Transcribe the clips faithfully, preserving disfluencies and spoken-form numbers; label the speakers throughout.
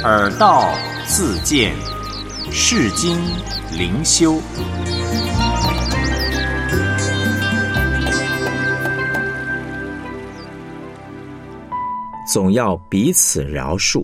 Speaker 1: 耳道自见，世经灵修。
Speaker 2: 总要彼此饶恕。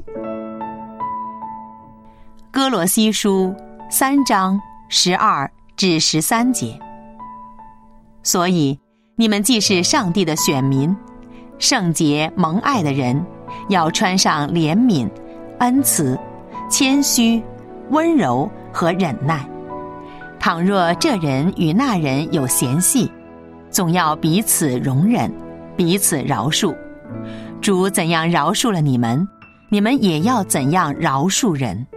Speaker 3: 哥罗西书三章十二至十三节。所以你们既是上帝的选民，圣洁蒙爱的人，要穿上怜悯、恩慈、谦虚、温柔和忍耐。倘若这人与那人有嫌隙，总要彼此容忍，彼此饶恕。主怎样饶恕了你们，你们也要怎样饶恕人。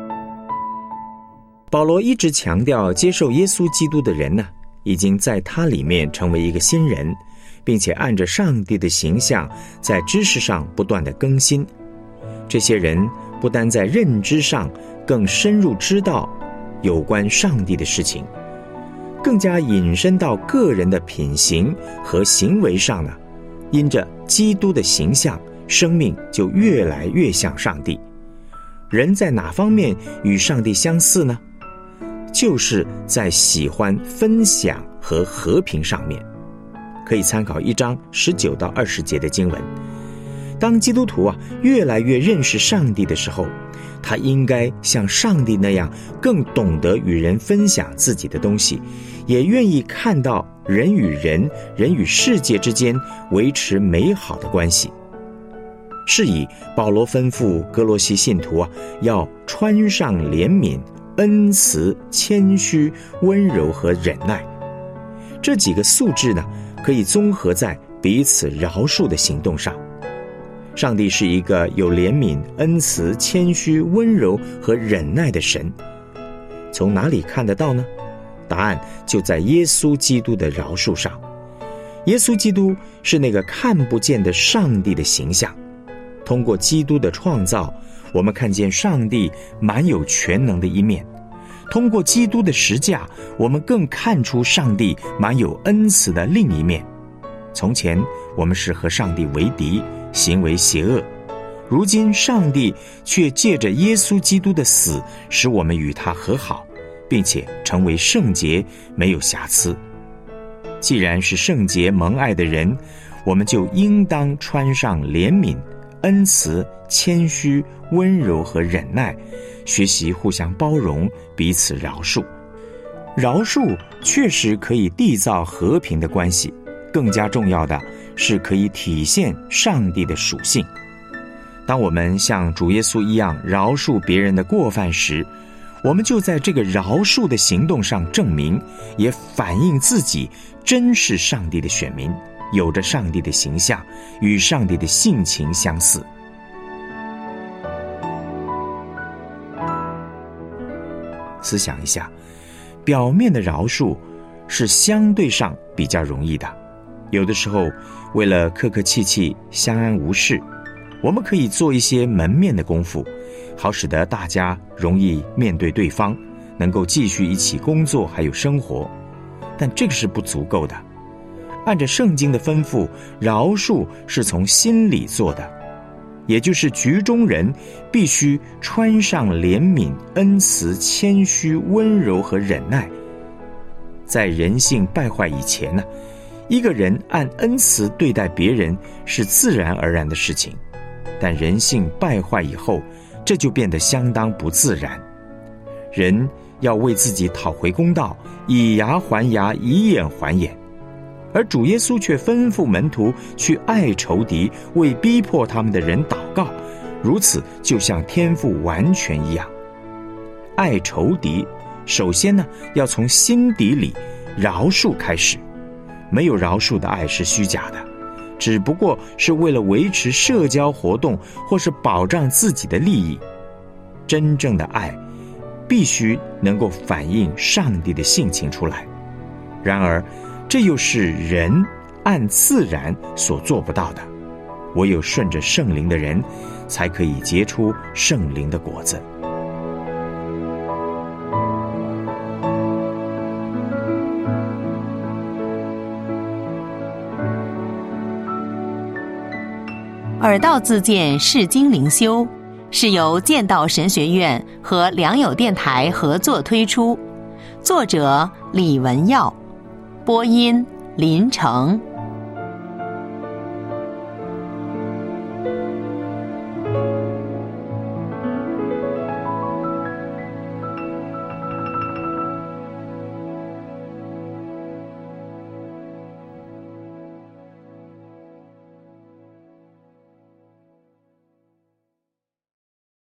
Speaker 2: 保罗一直强调，接受耶稣基督的人呢，已经在他里面成为一个新人，并且按着上帝的形象，在知识上不断的更新。这些人不单在认知上更深入知道有关上帝的事情，更加引申到个人的品行和行为上呢，因着基督的形象，生命就越来越像上帝。人在哪方面与上帝相似呢？就是在喜欢分享和和平上面。可以参考一章十九到二十节的经文。当基督徒啊越来越认识上帝的时候，他应该像上帝那样，更懂得与人分享自己的东西，也愿意看到人与人、人与世界之间维持美好的关系。是以保罗吩咐哥罗西信徒啊，要穿上怜悯、恩慈、谦虚、温柔和忍耐。这几个素质呢，可以综合在彼此饶恕的行动上。上帝是一个有怜悯、恩慈、谦虚、温柔和忍耐的神。从哪里看得到呢？答案就在耶稣基督的饶恕上。耶稣基督是那个看不见的上帝的形象。通过基督的创造，我们看见上帝满有全能的一面。通过基督的十架，我们更看出上帝满有恩慈的另一面。从前我们是和上帝为敌，行为邪恶，如今上帝却借着耶稣基督的死，使我们与他和好，并且成为圣洁，没有瑕疵。既然是圣洁蒙爱的人，我们就应当穿上怜悯、恩慈、谦虚、温柔和忍耐，学习互相包容，彼此饶恕。饶恕确实可以缔造和平的关系，更加重要的是可以体现上帝的属性。当我们像主耶稣一样饶恕别人的过犯时，我们就在这个饶恕的行动上证明，也反映自己真是上帝的选民，有着上帝的形象，与上帝的性情相似。思想一下，表面的饶恕是相对上比较容易的，有的时候为了客客气气、相安无事，我们可以做一些门面的功夫，好使得大家容易面对对方，能够继续一起工作还有生活。但这个是不足够的。按照圣经的吩咐，饶恕是从心里做的，也就是局中人必须穿上怜悯、恩慈、谦虚、温柔和忍耐。在人性败坏以前呢，一个人按恩慈对待别人是自然而然的事情，但人性败坏以后，这就变得相当不自然。人要为自己讨回公道，以牙还牙，以眼还眼。而主耶稣却吩咐门徒去爱仇敌，为逼迫他们的人祷告，如此就像天父完全一样。爱仇敌，首先呢，要从心底里饶恕开始。没有饶恕的爱是虚假的，只不过是为了维持社交活动或是保障自己的利益。真正的爱必须能够反映上帝的性情出来，然而这又是人按自然所做不到的，唯有顺着圣灵的人才可以结出圣灵的果子。
Speaker 3: 耳道自见是经灵修， 是由剑道神学院和良友电台合作推出，作者李文耀，播音林成。